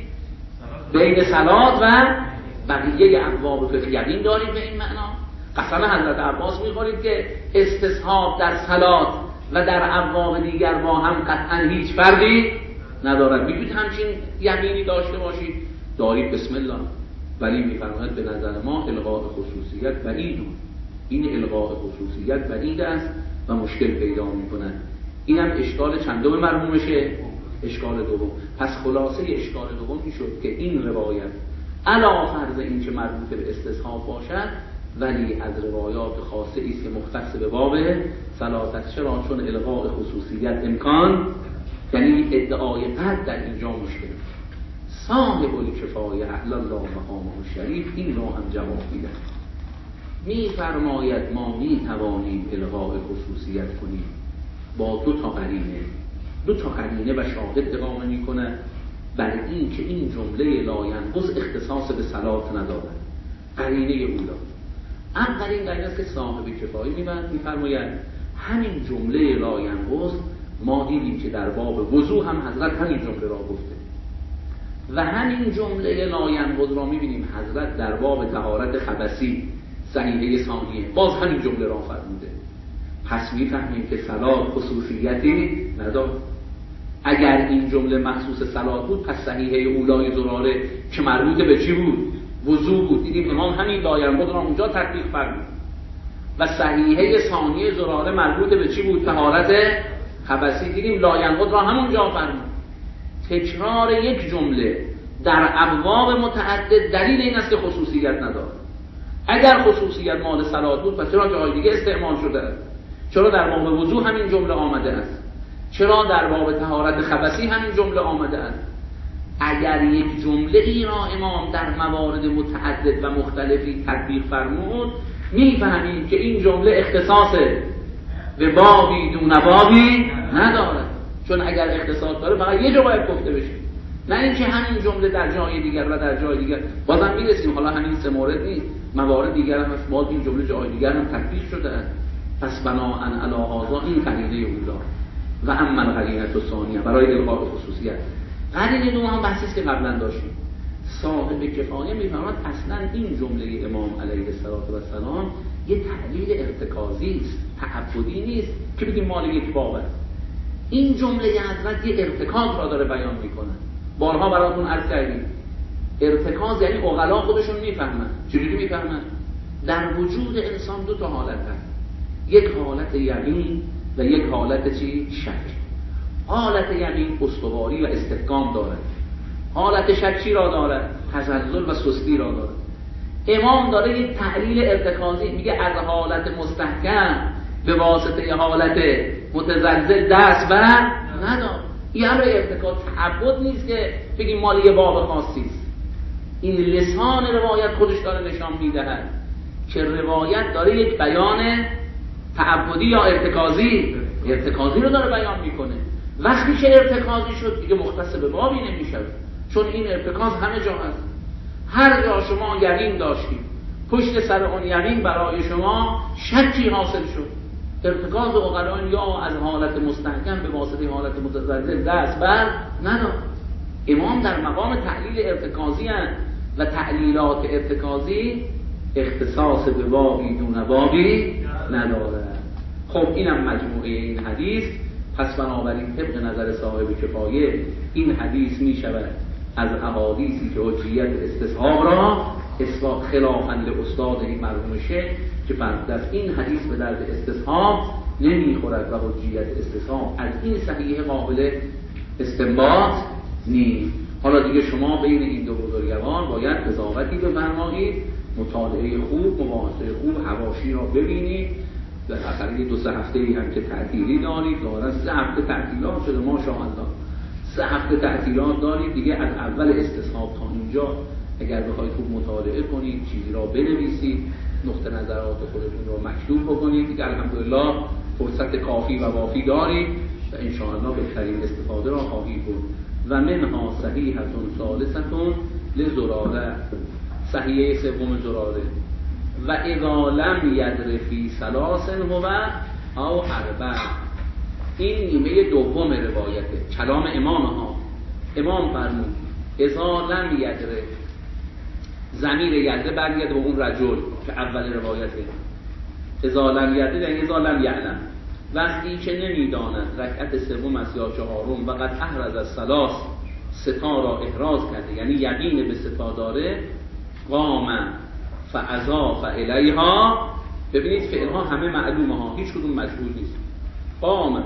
بین صلات و بقیه ابواب فقه. یقین دارید به این معنا؟ قسم حضرت عباس میخورید که استصحاب در صلات و در ابواب دیگر با هم قطعا هیچ فرقی ندارد. میتونید همچین یقینی داشته باشید؟ دارید، بسم الله. ولی می‌فرماید به نظر ما الغاء خصوصیت بعید بود. این الغاء خصوصیت بعید است و مشکل پیدا می‌کند. اینم اشکال چندم مرحومشه؟ اشکال دوم. پس خلاصه اشکال دوم این شد که این روایت علا فرض این که مربوط به استصحاب باشد ولی از روایات خاصه است که مختص به باب ثلاثه. چرا؟ چون الغاء خصوصیت امکان، یعنی ادعای قد در اینجا مشکل. صاحب الکفایه اعلی الله مقامه الشریف این را هم جواب میده. میفرماید ما میتوانیم الغاء خصوصیت کنیم با دو تا قرینه. دو تا قرینه و شاهد اقامه میکنه بر این که این جمله لاینقض اختصاص به صلات ندارد. قرینه اولا اولین قرینه است که صاحب کفایه میفرماید همین جمله لاینقض ما دیدیم که در باب وضو هم حضرت همین جمله را گفته و همین جمله لاینقض را میبینیم حضرت در باب طهارت خبثی صحیحه ثانیه باز همین جمله را فرموده. پس میفهمیم که صلات خصوصیتی ندارد. اگر این جمله مخصوص صلات بود پس صحیحه اولای زراره که مربوط به چی بود؟ وضو بود. دیدیم امام همین لاینقض را اونجا تطبیق فرمود و صحیحه ثانیه زراره مربوط به چی بود؟ طهارت خبثی. دیدیم لاینقض را همونجا فرمود. تکرار یک جمله در ابواب متعدد دلیل این است که خصوصیت ندارد. اگر خصوصیت مال صلات بود پس چرا جای دیگه استعمال شده است؟ چرا در باب وضو همین جمله آمده است؟ چرا در باب طهارت خبثی همین جمله آمده است؟ اگر یک جمله ای را امام در موارد متعدد و مختلفی تطبیق فرمود میفهمیم که این جمله اختصاص به بابی دون بابی ندارد. چون اگر اختصاص داره فقط یه جا باید گفته بشه، نه اینکه همین جمله در جای دیگر و در جای دیگر. بازم میرسیم حالا همین سه مورد نیست، موارد دیگر هم هست، باز این جمله جای دیگر هم تطبیق شده است. پس بناءً علی هذا این قرینه اولا و اما القرینه الثانیه برای الغاء خصوصیت. قرینه دوم هم بحثی است که قبلا داشتیم. صاحب کفایه میفرماید اصلا این جمله امام علیه السلام یه تعلیل ارتکازی است، تعبدی نیست که بگیم مال یک باب است. این جمله حضرت یه ارتکاز را داره بیان میکنه. بارها براتون عرض کردیم ارتکاز یعنی عقلا خودشون میفهمن. چجوری میفهمن؟ در وجود انسان دو تا حالت هست، یک حالت یقین و یک حالت چی؟ شک. حالت یقین استواری و استحکام دارد، حالت شک چی را دارد؟ تزلزل و سستی را دارد. امام داره یک تعلیل ارتکازی میگه از حالت مستحکم به واسطه حالت متزلزل دست بر ندار. این امر ارتکاز تعبد نیست که بگیم مال یه باب خاصی است. این لسان روایت خودش داره نشان میدهد که روایت داره یک بیان تعبدی یا ارتکازی ارتکازی رو داره بیان میکنه. وقتی که ارتکازی شد دیگه مختص به بابی نمیشه، چون این ارتکاز همه جا هست. هر جا شما یقین داشتید پشت سر اون یقین برای شما شکی حاصل شد، ارتکاز عقلان یا از حالت مستحکم به واسطه حالت متزلزل دست بر ندار. امام در مقام تعلیل ارتکازی هست و تعلیلات ارتکازی اختصاص به بابی دون بابی نداره. خب اینم مجموعه این حدیث. پس بنابراین طبق نظر صاحب کفایه این حدیث می شود از احادیثی که حجیت استصحاب را اثبات خلافاً لاستاد این مرحوم شیخ که فرموده است این حدیث به درد استصحاب نمیخورد و حجیت استصحاب از این صحیح قابل استنباط نیست. حالا دیگه شما بین این دو بزرگوار باید قضاوتی بفرمایید، مطالعه خوب، مباحثه خوب، حواشی را ببینید. در آخر دو سه هفته‌ای هم که تعطیلی دارید، ظاهرا سه هفته تعطیلات شده ماشاءالله. سه هفته تعطیلات دارید دیگه. از اول استصحاب تا اینجا اگر بخواید خوب مطالعه کنید، چیزی را بنویسید، نقطه نظرات خودتون رو مکتوب بکنید، دیگه الحمدلله فرصت کافی و وافی دارید و ان شاء الله بهترین استفاده را خواهید برد. و منها صحیحه ثالثه لزراره، صحیحه سوم زراره. و اذا لم یدر فی ثلاث هو او اربع، این نیمه دوم روایته، کلام امام ها. امام فرمود اذا لم یدر، ضمیر یدر برمیگرده به اون رجل که اول روایته. اذا لم یدر یعنی اذا لم یعلم، وقتی که نمیداند رکعت سوم است یا چهارم، و قد احرز الثلاث، ستا را احراز کرده یعنی یقین به ستا داره. قام فاضاف الیها. ببینید فعلها همه معلومه ها، هیچ کدوم مجهول نیست. قام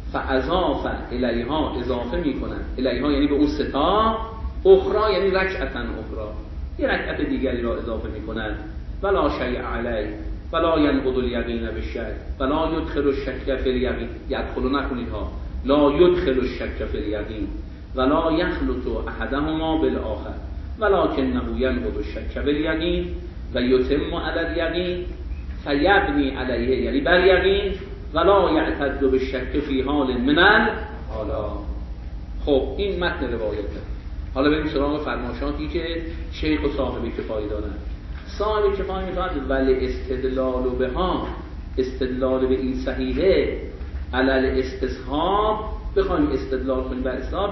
فاضاف الیها، اضافه میکنن، الیها یعنی به اون ستا، اخرى یعنی رکعتا اخرى، یه رکعت دیگری را اضافه میکنن. ولا شیء علی ولا ینقض الیقین بالشک ولا یدخل الشک فی الیقین، یدخل نکنید ها، لا یدخل الشک فی الیقین ولا یخلط احدهما بالاخر ولکنه ینقض الشک بالیقین و یتم علی الیقین فیبنی علیه یعنی بر یقین ولا یعتد بالشک فی حال من الحالا. خب این متن روایته. حالا بریم سراغ فرمایشاتی که شیخ و صاحب کفایه دارن. صاحب کفایه میفرماید ولی استدلال بها، استدلال به این صحیحه علل استصحاب، بخوایم استدلال کنیم بر استصحاب،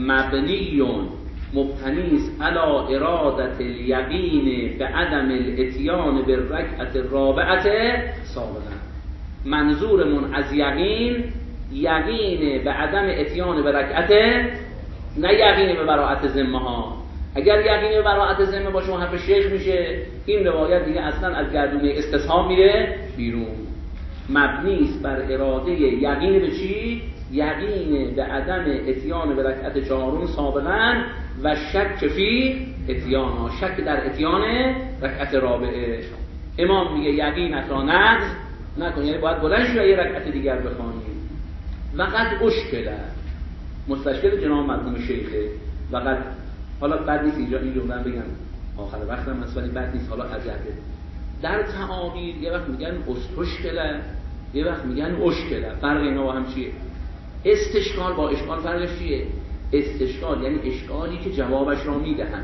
مبنیون مبتنیست علا ارادت الیقین به عدم الاتیان به رکعت الرابعت سابقا. منظورمون از یقین، یقین به عدم اتیان به رکعت، نه یقین به براءت ذمه ها. اگر یقین به براءت ذمه باشه و حرف شیخ میشه، این روایت دیگه اصلا از گردونه استصحاب میره بیرون. مبنیست بر اراده یقین به چی؟ یقین به عدم اتیان به رکعت چهارم سابقا و شک فی اتیانا، شک در اتیان رکعت رابعه. امام میگه یقینت را نقض نکن، یعنی باید بلند شو یه رکعت دیگر بخوانی. وقت اشکله، مستشکل جناب مرحوم شیخه. وقت حالا بد نیست اینجا این جمله بگم آخر وقتم هست، ولی بد نیست حالا عجبه. در تعابیر یه وقت میگن استشکله، یه وقت میگن اشکله. فرق اینا با هم چیه؟ استشکال با اشکال فرقش چیه؟ استشکال یعنی اشکالی که جوابش را میدهن.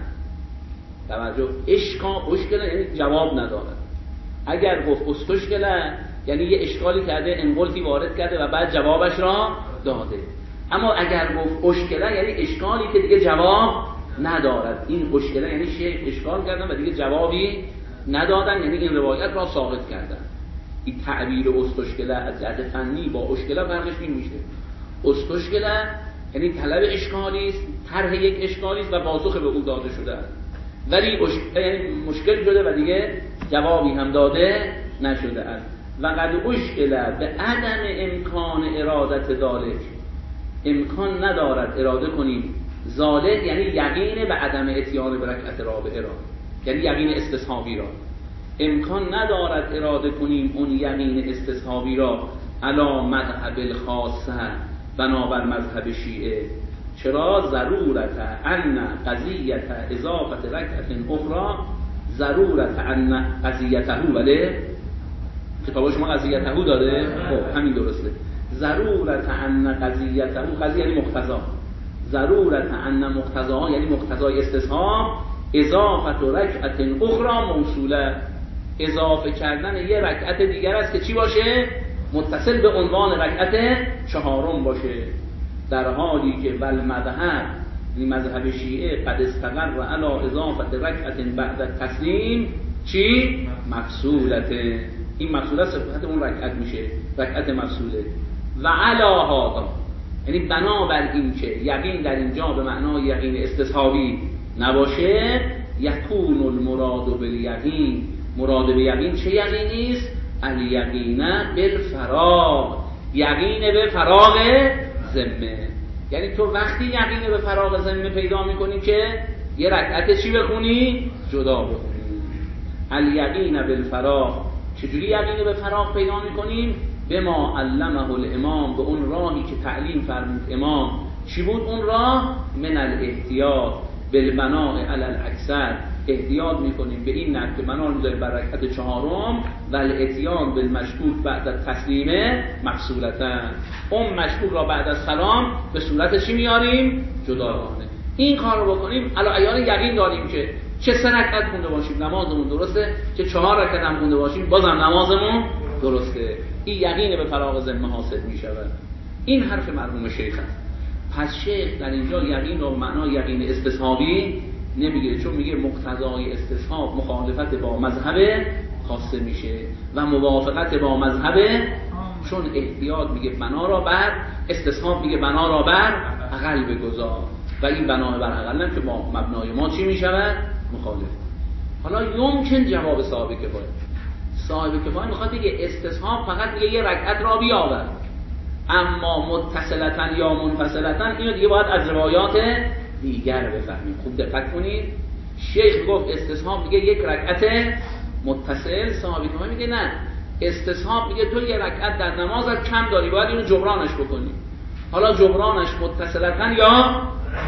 توجه، اشکال اشکله یعنی جواب ندارد. اگر گفت استشکله یعنی یه اشکالی کرده، انقلتی وارد کرده و بعد جوابش را داده. اما اگر گفت اشکله یعنی اشکالی که دیگه جواب ندارد. این اشکله یعنی شیخ اشکال کردن و دیگه جوابی ندادن، یعنی این روایت را ثابت کردن. این تعبیر استشکله از جهت فنی با اشکله فرقش این میشه. استشکله یعنی طلب اشکالی است، طرح یک اشکالی است و پاسخ به او داده شده است، ولی یعنی مشکل شده و دیگه جوابی هم داده نشده است. و قد اشکله به عدم امکان ارادت ذالک، امکان ندارد اراده کنیم ذالک یعنی یقین به عدم اتیان به رکعت رابعه را، یعنی یقین استصحابی را. امکان ندارد اراده کنیم اون یقین استصحابی را علا مذهب الخاصه، بنابر مذهب شیعه. چرا؟ ضرورت ان قضیت اضافت رکعت اخرى، ضرورت ان قضیته، ولی کتاب شما قضیته داره؟ خب همین درسته. ضرورت ان قضیته، قضیه یعنی مقتضا، ضرورت ان مقتضا یعنی مقتضای استصحاب، اضافت رکعت اخرى موصوله، اضافه کردن یه رکعت دیگر است که چی باشه؟ متصل به عنوان رکعت چهارم باشه. در حالی که ول مذهب، این مذهب شیعه، قد استقر علی اضافت رکعت بعد تسلیم چی؟ مفصولته. این مفصوله صفت اون رکعت میشه، رکعت مفصوله. و علی هذا یعنی بنابر این که یقین در اینجا به معنای یقین استصحابی نباشه، یکون المراد بالیقین، مراد به یقین چه یقینی است؟ الیقین بالفراغ، یقین به فراغ ذمه. یعنی تو وقتی یقین به فراغ ذمه پیدا میکنی که یه رکعت چی بخونی؟ جدا بخونی. الیقین بالفراغ، چجوری یقین به فراغ پیدا میکنیم؟ به ما علمه الامام، به اون راهی که تعلیم فرمود امام. چی بود اون راه؟ من الاحتیاط بالبناء علی الاکثر، احتیاط میکنیم به این نحو که بنا میذاریم بر رکعت چهارم و الاتیان بالمشکوک بعد از تسلیمه مفصولتن، اون مشکوک را بعد از سلام به صورت چی میاریم؟ جداگانه. این کار رو بکنیم علی عیان یقین داریم که چه سه رکعت خونده باشیم نمازمون درسته، چه چهار رکعت هم خونده باشیم بازم نمازمون درسته. این یقین به فراغ ذمه حاصل میشود. این حرف مرحوم شیخ است. پس شیخ در اینجا یقین رو به معنای یقین استصحابی نمیگه، چون میگه مقتضای استصحاب مخالفت با مذهب خاصه میشه و موافقت با مذهب، چون احتیاط میگه بنا را بر، استصحاب میگه بنا را بر اقل بگذار و این بنا بر اقل هم که با مبنای ما چی میشود؟ مخالف. حالا یمکن جواب صاحب کفایه. صاحب کفایه میخواد بگه استصحاب فقط میگه یه رکعت را بیاور، اما متصلتن یا منفصلتن اینو دیگه باید از روایات دیگر بفهمیم. خوب دقت کنید، شیخ گفت استصحاب میگه یک رکعت متصل، صاحب کفایه میگه نه، استصحاب میگه تو یه رکعت در نمازت کم داری، باید اینو جبرانش بکنی. حالا جبرانش متصلتن یا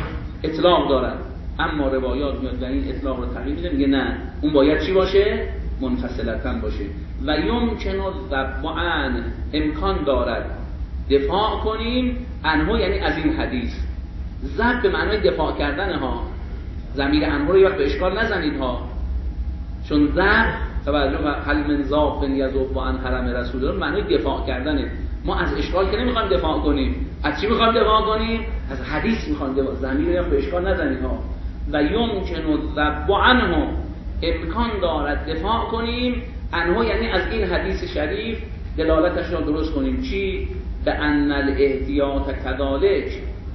اطلاق دارد، اما روایات میاد و این اطلاق رو تغییر میده، میگه نه اون باید چی باشه؟ منفصلتن باشه. و یمکن الذبان، امکان دارد دفاع کنیم عنه، یعنی از این حدیث. ذب به معنای دفاع کردن ها، ضمیر عنه رو یه وقت به اشکال نزنید ها، چون ذب توجه هل من ذاب یذوب عن حرم رسول الله معنای دفاع کردنه. ما از اشکال که نمیخوایم دفاع کنیم، از چی میخوایم دفاع کنیم؟ از حدیث میخوایم دفاع. ضمیر رو به اشکال نزنید ها. و یمکن الذب عنه، امکان دارد دفاع کنیم عنه، یعنی از این حدیث شریف دلالتش را درست کنیم. چی؟ به ان الاحتیاط کذالک،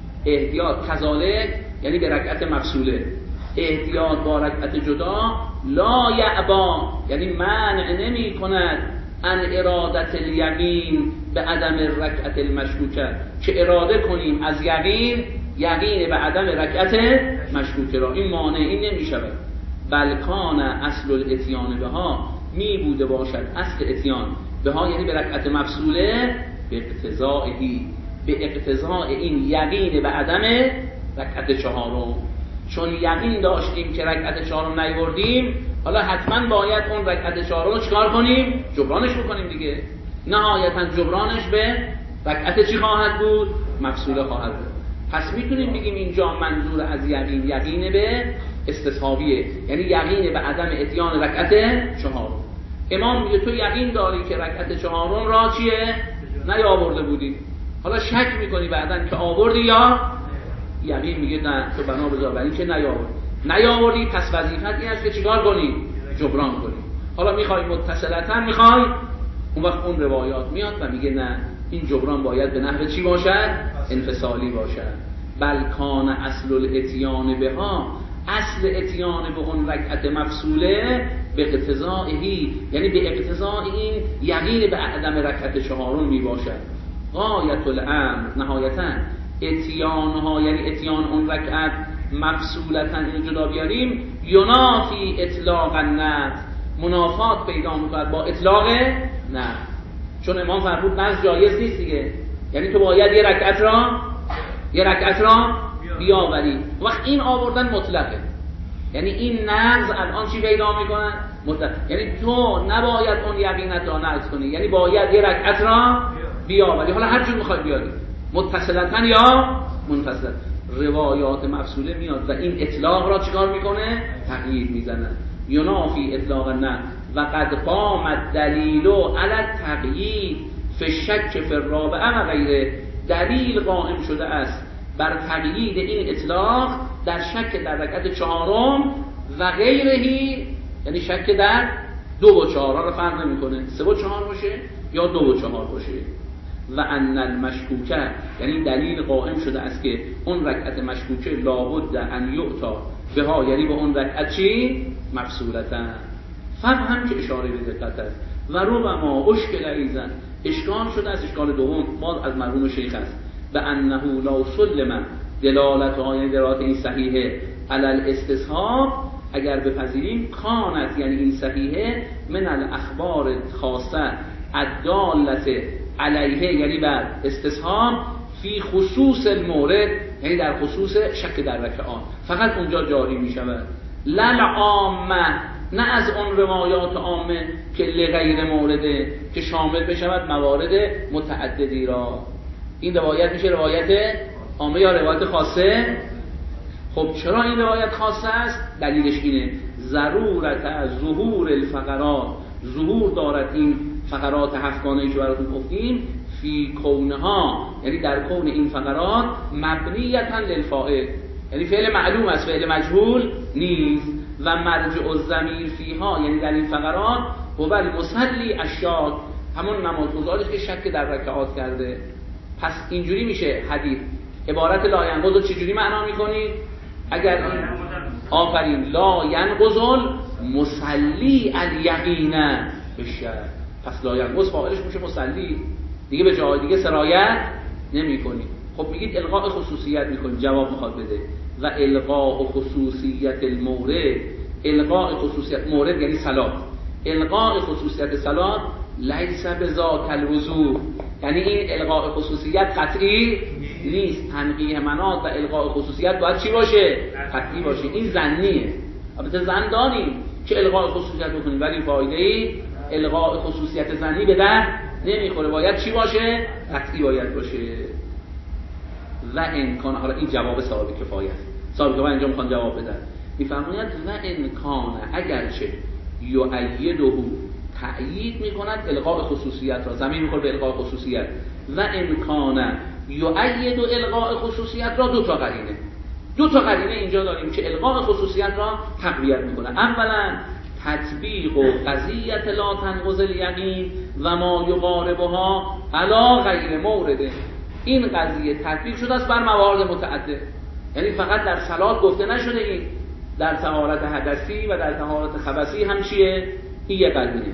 احتیاط کذالک یعنی به رکعت مفصوله، احتیاط با رکعت جدا، لا یعبا یعنی منع نمی کند ان ارادت الیقین به عدم رکعت المشکوکه، که اراده کنیم از یقین، یقین به عدم رکعت مشکوکه را، این مانع این نمی شود. بلکان اصل الاتیان بها، می بوده باشد اصل اتیان بها یعنی به رکعت مفصوله، به اقتضائهی، به اقتضاء این یقین به عدم رکعت چهارم. چون یقین داشتیم که رکعت چهارم نیوردیم، حالا حتما باید اون رکعت چهارم رو چکار کنیم؟ جبرانش بکنیم دیگه. نهایتا جبرانش به رکعت چی خواهد بود؟ مفصوله خواهد بود. پس میتونیم بگیم اینجا منظور از یقین، یقین به استصحابیه، یعنی یقین به عدم اتیان رکعت چهارم. امام میگه تو یقین داری که رکعت چهارم را چیه؟ نیاورده بودی، حالا شک میکنی بعدن که آوردی یا یقین میگه نه تو بنا بذار بر این که نیاوردی، نیاوردی پس وظیفت این است که چیکار کنی؟ جبران کنی. حالا میخوای متصلتا میخوای، اون وقت اون روایات میاد و میگه نه این جبران باید به نحو چی باشد؟ انفصالی باشد. بل کان اصل الاتیان بها، اصل اتیان به اون رکعت مفصوله به اقتضائهی یعنی به اقتضاء این یقین به عدم رکعت چهارم می باشد. غایت الامر، نهایتا اتیانها یعنی اتیان اون رکعت مفصولتا این جدا بیاریم، ینافی اطلاق النفی، منافات پیدا می‌کند با اطلاق نه. چون امام فرمود نفی جایز نیست دیگه، یعنی تو باید یه رکعت را یه رکعت را بیاوری. وقت این آوردن مطلقه، یعنی این نقض الان چی پیدا میکنن؟ مطلق. یعنی تو نباید اون یقینت را نقض کنی، یعنی باید یه رکعت را بیاوری، حالا هر جور میخوای بیاری، متصلتن یا منفصل. روایات مفصوله میاد و این اطلاق را چیکار میکنه؟ تغییر میزنه. ینافی اطلاق نه و قد قام الدلیل علی التقیید فی الشک فی الرابعه و غیره، دلیل قائم شده است بر تقیید این اطلاق در شک در رکعت چهارم و غیرهی، یعنی شک در دو و چهار رو فرق نمیکنه، سه و چهار باشه یا دو و چهار باشه. و ان المشکوکه یعنی دلیل قائم شده است که اون رکعت مشکوکه لابد ان یعطا بها، یعنی به اون رکعت چی؟ مفصولتن. فرق هم که اشاره به دقت است. و رو و ما اشکل ایزن، اشکال شده است، اشکال دوم باز از مرحوم شیخ است، به انه لا سلم دلالت آیه دلالت این صحیحه علی الاستصحاب، اگر بپذیریم کانت یعنی این صحیحه من الاخبار خاصه الدالت علیه یعنی بر استصحاب فی خصوص المورد، یعنی در خصوص شک در رکعات فقط اونجا جاری می شود. لل عامه، نه از اون روایات عامه که لغیر مورده که شامل بشود موارد متعددی را. این روایت میشه روایت عامه یا روایت خاصه؟ خب چرا این روایت خاصه است؟ دلیلش اینه ضرورت ظهور الفقرات، ظهور دارد این فقرات هفتگانه‌ای که براتون گفتیم فی کونها، یعنی در کون این فقرات مبنیتا للفاعل، یعنی فعل معلوم است، فعل مجهول نیست. و مرجع الضمیر فیها یعنی در این فقرات هو المصلی الشاک، همون نمازگزاری که شک در رکعات کرده. پس اینجوری میشه حدیث عبارت لا ینقض رو چجوری معنا میکنید؟ اگر این آفرین لا ینقض مسلی الیقین بشه، پس لا ینقص فاعلش میشه مسلی، دیگه به جای دیگه سرایت نمی‌کنی. خب میگید الغاء خصوصیت می‌کنی، جواب میخواد بده و الغاء خصوصیت المورد، الغاء خصوصیت مورد یعنی صلات، الغاء خصوصیت صلات لیس بذاک الوضوح، یعنی این الغاء خصوصیت قطعی نیست. تنقیح مناط و الغاء خصوصیت باید چی باشه؟ قطعی باشه. این ظنیه، البته ظن داریم که الغاء خصوصیت بکنیم، ولی فایده ای الغاء خصوصیت ظنی به در نمیخوره، باید چی باشه؟ قطعی باید باشه. و امکان، حالا این جواب صاحب کفایه است، صاحب کفایه اینجا میخوان جواب بدن، میفرماید و امکان اگرچه یؤیده تأیید میکند الغاء خصوصیت را، زمین میخوره به الغاء خصوصیت، و امکان یؤید الغاء خصوصیت را دو تا قرینه، دو تا قرینه اینجا داریم که الغاء خصوصیت را تقویت میکنه. اولا تطبیق و قضیت لا تنقض الیقین و ما یقاربها علی غیر مورده، این قضیه تطبیق شده است بر موارد متعدد، یعنی فقط در صلات گفته نشده، این در طهارت حدثی و در طهارت خبثی هم چیه؟ این یه قرینه.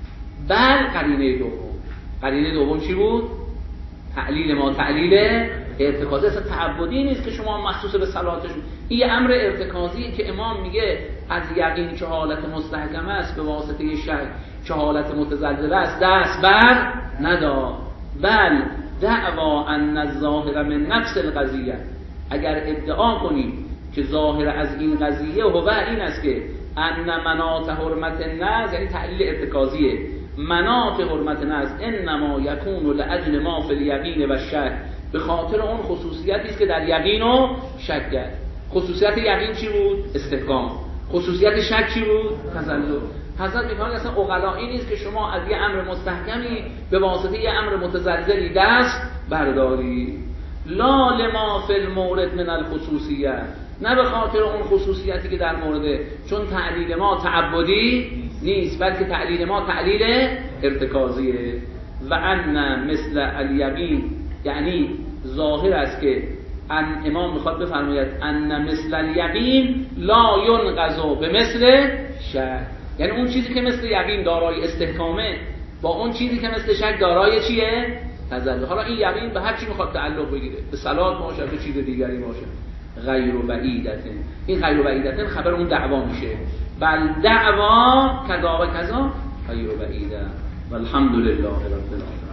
بل قرینه دوم، قرینه دوم چی بود؟ تعلیل ما تعلیل ارتکازی، اصلا تعبدی نیست که شما مخصوص به صلاتشون، این یه امر ارتکازی که امام میگه از یقین که حالت مستحکم است به واسطه شک که حالت متزلزله است دست بر ندار. بل دعوا ان الظاهر من نفس القضیه، اگر ادعا کنیم که ظاهر از این قضیه هو این است که ان مناط حرمت الناس، یعنی تعلیل ارتکازیه، مناط حرمت الناس انما یکون لاجل ما فی الیقین و شک، به خاطر اون خصوصیتی است که در یقین و شک است. خصوصیت یقین چی بود؟ استحکام. خصوصیت شک چی بود؟ تزلزل. حضرت میفرماید اصلا عقلایی نیست که شما از یه امر مستحکمی به واسطه یه امر متزلزلی دست برداری. لا لما فی المورد من الخصوصیه، نه به خاطر اون خصوصیتی که در مورده، چون تعلیل ما تعبدی نیست بلکه تعلیل ما تعلیل ارتکازیه. و ان مثل الیقین، یعنی ظاهر است که ان امام میخواد بفرماید ان مثل الیقین لا ینقض به مثل شک، یعنی اون چیزی که مثل یقین دارای استحکامه با اون چیزی که مثل شک دارای چیه؟ تزلزل. حالا این یقین به هر چی میخواد تعلق بگیره، به صلات باشه به چیز دیگری باشه. غیر و بعیدتن، این غیر و بعیدتن خبر اون دعوا میشه، بل دعوا کذا و کذا غیر و بعیده. والحمد لله رب العالمین.